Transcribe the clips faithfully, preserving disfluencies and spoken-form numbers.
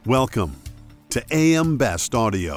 Welcome to A M Best Audio.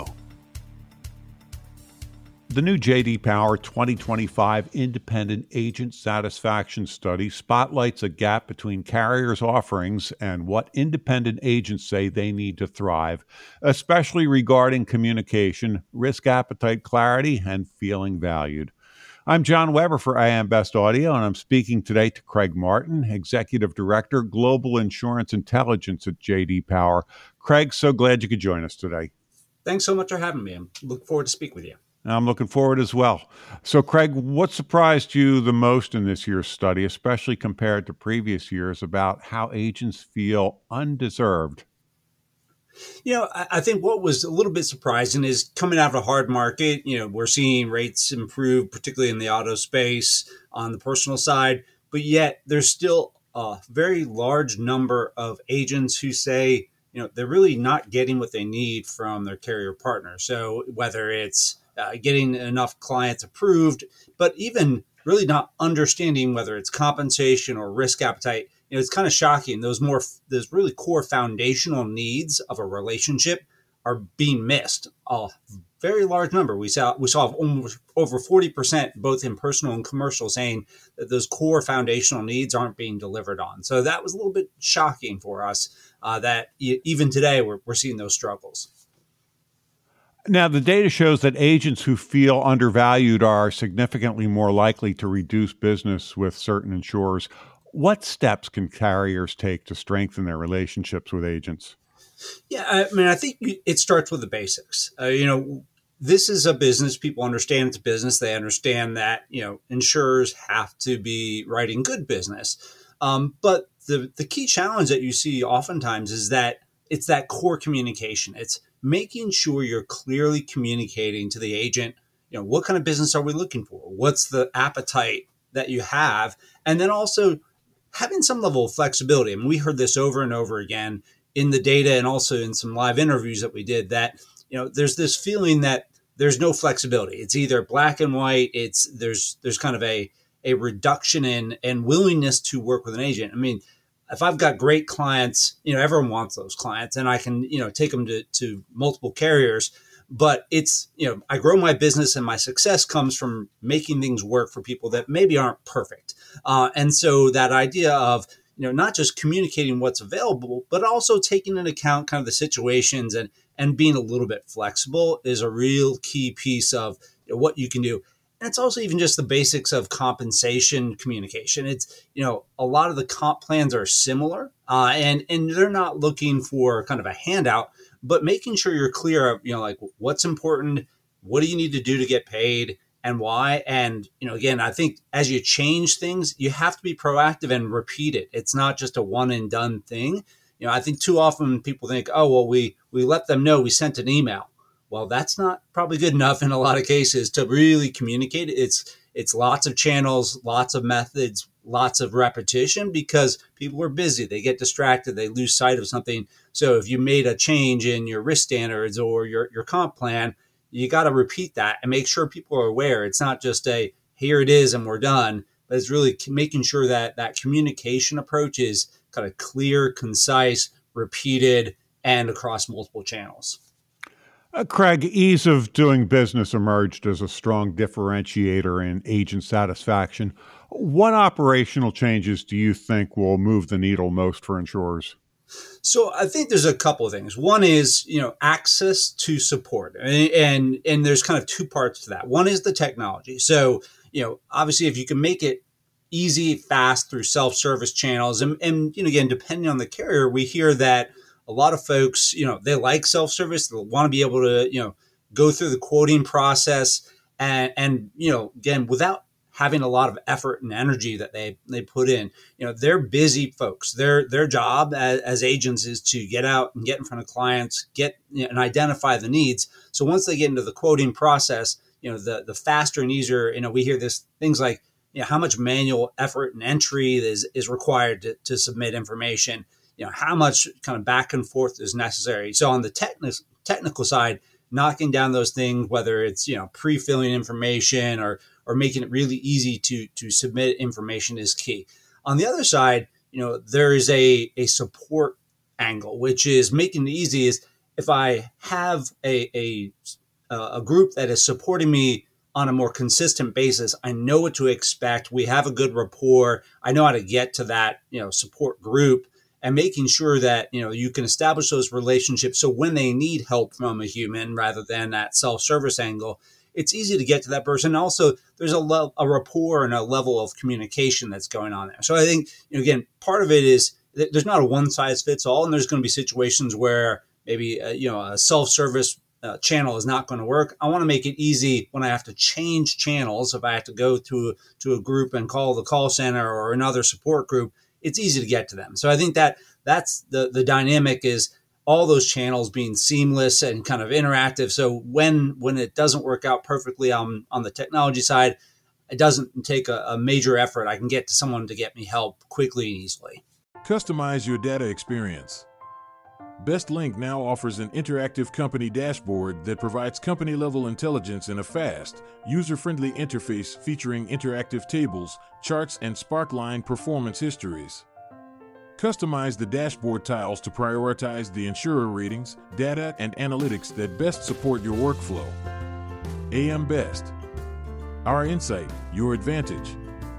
The new J D. Power twenty twenty-five Independent Agent Satisfaction Study spotlights a gap between carriers' offerings and what independent agents say they need to thrive, especially regarding communication, risk appetite clarity, and feeling valued. I'm John Weber for A M Best Audio, and I'm speaking today to Craig Martin, Executive Director, Global Insurance Intelligence at J D. Power. Craig, so glad you could join us today. Thanks so much for having me. I look forward to speak with you. I'm looking forward as well. So, Craig, what surprised you the most in this year's study, especially compared to previous years, about how agents feel undeserved? You know, I, I think what was a little bit surprising is coming out of a hard market, you know, we're seeing rates improve, particularly in the auto space on the personal side, but yet there's still a very large number of agents who say, you know, they're really not getting what they need from their carrier partner. So whether it's uh, getting enough clients approved, but even really not understanding whether it's compensation or risk appetite. You know, it's kind of shocking. Those more, those really core foundational needs of a relationship are being missed. A very large number. We saw we saw almost over forty percent, both in personal and commercial, saying that those core foundational needs aren't being delivered on. So that was a little bit shocking for us. Uh, that even today we're we're seeing those struggles. Now, the data shows that agents who feel undervalued are significantly more likely to reduce business with certain insurers. What steps can carriers take to strengthen their relationships with agents? Yeah, I mean, I think it starts with the basics. Uh, you know, this is a business. People understand it's a business. They understand that, you know, insurers have to be writing good business. Um, but the, the key challenge that you see oftentimes is that it's that core communication. It's making sure you're clearly communicating to the agent, you know, what kind of business are we looking for? What's the appetite that you have? And then also having some level of flexibility. I mean, we heard this over and over again in the data and also in some live interviews that we did that, you know, there's this feeling that there's no flexibility. It's either black and white. It's there's there's kind of a a reduction in and willingness to work with an agent. I mean, if I've got great clients, you know, everyone wants those clients and I can, you know, take them to, to multiple carriers. But it's, you know, I grow my business and my success comes from making things work for people that maybe aren't perfect. Uh, and so that idea of, you know, not just communicating what's available, but also taking into account kind of the situations and, and being a little bit flexible is a real key piece of, you know, what you can do. And it's also even just the basics of compensation communication. It's, you know, a lot of the comp plans are similar uh, and, and they're not looking for kind of a handout, but making sure you're clear of, you know, like what's important, what do you need to do to get paid and why? And, you know, again, I think as you change things, you have to be proactive and repeat it. It's not just a one and done thing. You know, I think too often people think, oh, well, we, we let them know we sent an email. Well, that's not probably good enough in a lot of cases to really communicate. It's it's lots of channels, lots of methods, lots of repetition because people are busy. They get distracted. They lose sight of something. So if you made a change in your risk standards or your, your comp plan, you got to repeat that and make sure people are aware. It's not just a here it is and we're done, but it's really making sure that that communication approach is kind of clear, concise, repeated, and across multiple channels. Uh, Craig, ease of doing business emerged as a strong differentiator in agent satisfaction. What operational changes do you think will move the needle most for insurers? So I think there's a couple of things. One is, you know, access to support. And, and, and there's kind of two parts to that. One is the technology. So, you know, obviously if you can make it easy, fast through self-service channels, and, and, you know, again, depending on the carrier, we hear that a lot of folks, you know, they like self-service. They want to be able to, you know, go through the quoting process and, and, you know, again, without having a lot of effort and energy that they, they put in. You know, they're busy folks. Their, their job as, as agents is to get out and get in front of clients, get, you know, and identify the needs. So once they get into the quoting process, you know, the, the faster and easier, you know, we hear this things like, you know, how much manual effort and entry is, is required to, to submit information. You know, how much kind of back and forth is necessary. So on the techni- technical side, knocking down those things, whether it's, you know, pre-filling information or or making it really easy to to submit information is key. On the other side, you know, there is a, a support angle, which is making it easy. Is if I have a, a, a group that is supporting me on a more consistent basis, I know what to expect. We have a good rapport. I know how to get to that, you know, support group, and making sure that, you know, you can establish those relationships. So when they need help from a human rather than that self-service angle, it's easy to get to that person. Also, there's a, le- a rapport and a level of communication that's going on there. So I think, you know, again, part of it is that there's not a one size fits all, and there's going to be situations where maybe, uh, you know, a self-service uh, channel is not going to work. I want to make it easy when I have to change channels. If I have to go to, to a group and call the call center or another support group, it's easy to get to them. So I think that that's the, the dynamic, is all those channels being seamless and kind of interactive. So when when it doesn't work out perfectly on, on the technology side, it doesn't take a, a major effort. I can get to someone to get me help quickly and easily. Customize your data experience. BestLink now offers an interactive company dashboard that provides company-level intelligence in a fast, user-friendly interface featuring interactive tables, charts, and Sparkline performance histories. Customize the dashboard tiles to prioritize the insurer ratings, data, and analytics that best support your workflow. A M Best. Our insight, your advantage.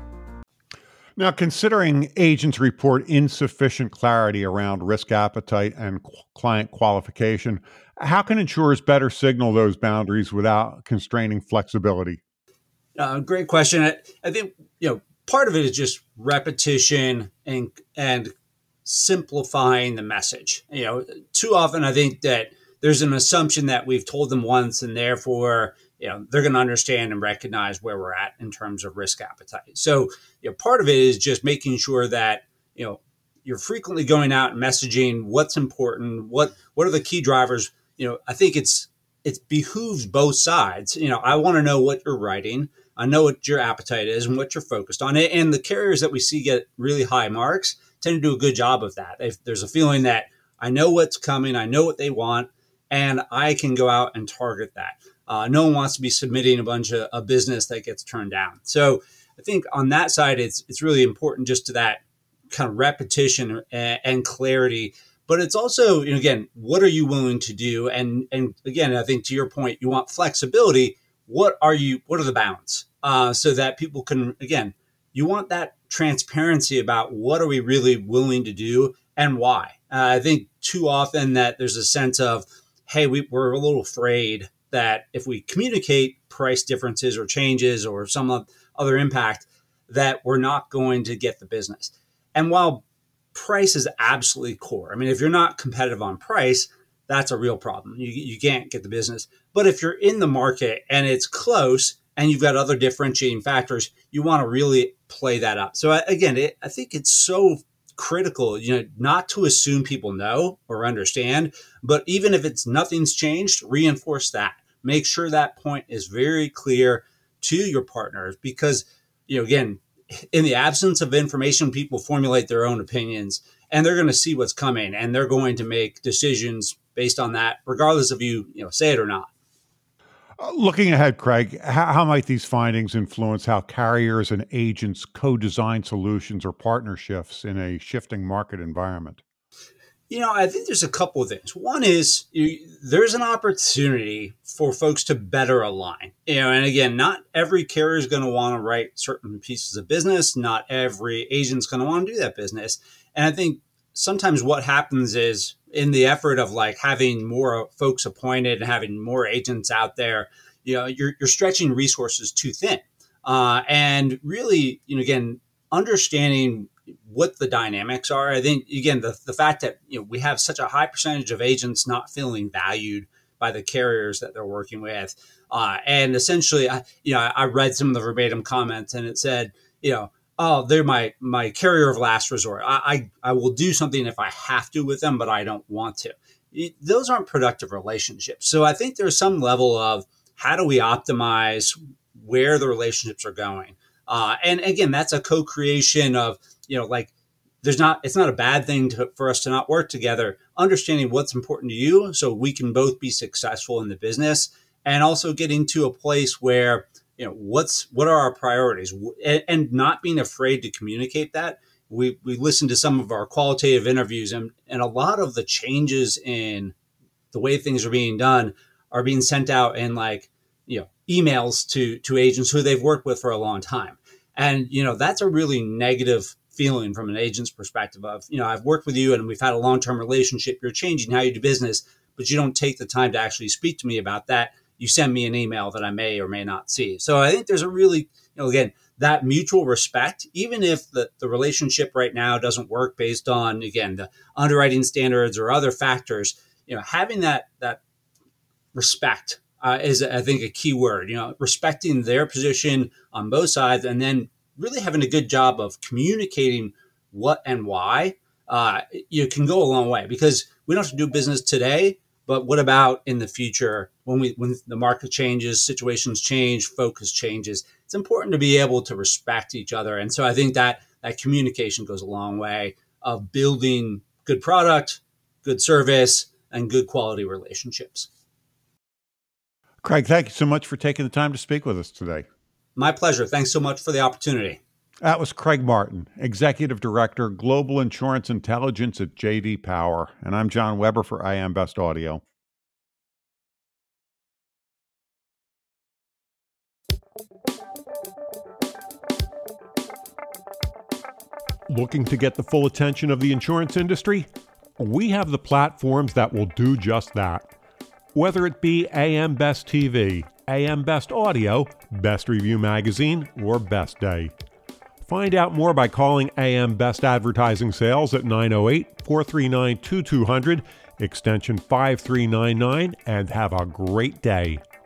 Now, considering agents report insufficient clarity around risk appetite and qu- client qualification, how can insurers better signal those boundaries without constraining flexibility? Uh, great question. I, I think, you know, part of it is just repetition and and simplifying the message. You know, too often I think that there's an assumption that we've told them once, and therefore, you know, they're going to understand and recognize where we're at in terms of risk appetite. So, you know, part of it is just making sure that, you know, you're frequently going out and messaging what's important, what what are the key drivers. You know, I think it's it behooves both sides. You know, I want to know what you're writing. I know what your appetite is and what you're focused on. And the carriers that we see get really high marks tend to do a good job of that. If there's a feeling that I know what's coming, I know what they want, and I can go out and target that. Uh, no one wants to be submitting a bunch of a business that gets turned down. So I think on that side, it's it's really important just to that kind of repetition and, and clarity. But it's also, you know, again, what are you willing to do? And and again, I think to your point, you want flexibility. What are you? What are the bounds? Uh, so that people can, again, you want that transparency about what are we really willing to do and why. Uh, I think too often that there's a sense of, hey, we, we're a little afraid that if we communicate price differences or changes or some other impact, that we're not going to get the business. And while price is absolutely core, I mean, if you're not competitive on price, that's a real problem. You, you can't get the business. But if you're in the market and it's close and you've got other differentiating factors, you want to really play that up. So again, it, I think it's so critical, you know, not to assume people know or understand, but even if it's nothing's changed, reinforce that. Make sure that point is very clear to your partners, because, you know, again, in the absence of information, people formulate their own opinions, and they're going to see what's coming, and they're going to make decisions based on that, regardless of you, you know, say it or not. Uh, looking ahead, Craig, how, how might these findings influence how carriers and agents co-design solutions or partnerships in a shifting market environment? You know, I think there's a couple of things. One is you, there's an opportunity for folks to better align. You know, and again, not every carrier is going to want to write certain pieces of business. Not every agent's going to want to do that business. And I think sometimes what happens is, in the effort of like having more folks appointed and having more agents out there, you know, you're, you're stretching resources too thin. Uh, and really, you know, again, understanding what the dynamics are. I think, again, the, the fact that, you know, we have such a high percentage of agents not feeling valued by the carriers that they're working with. Uh, and essentially, I, you know, I read some of the verbatim comments, and it said, you know, oh, they're my my carrier of last resort. I, I I will do something if I have to with them, but I don't want to. It, those aren't productive relationships. So I think there's some level of how do we optimize where the relationships are going. Uh, and again, that's a co-creation of, you know, like there's not, it's not a bad thing to, for us to not work together, understanding what's important to you so we can both be successful in the business, and also getting to a place where, you know, what's, what are our priorities, and, and not being afraid to communicate that. we we listened to some of our qualitative interviews, and and a lot of the changes in the way things are being done are being sent out in like, you know, emails to to agents who they've worked with for a long time. And, you know, that's a really negative feeling from an agent's perspective of, you know, I've worked with you and we've had a long-term relationship. You're changing how you do business, but you don't take the time to actually speak to me about that. You send me an email that I may or may not see. So I think there's a really, you know, again, that mutual respect, even if the, the relationship right now doesn't work based on, again, the underwriting standards or other factors, you know, having that, that respect uh, is, I think, a key word, you know, respecting their position on both sides, and then really having a good job of communicating what and why, uh, you can go a long way, because we don't have to do business today, but what about in the future when we when the market changes, situations change, focus changes? It's important to be able to respect each other. And so I think that that communication goes a long way of building good product, good service, and good quality relationships. Craig, thank you so much for taking the time to speak with us today. My pleasure. Thanks so much for the opportunity. That was Craig Martin, Executive Director, Global Insurance Intelligence at J D Power. And I'm John Weber for A M Best Audio. Looking to get the full attention of the insurance industry? We have the platforms that will do just that. Whether it be A M Best T V, A M Best Audio, Best Review Magazine, or Best Day. Find out more by calling A M Best Advertising Sales at nine oh eight, four three nine, two two zero zero, extension five three nine nine, and have a great day.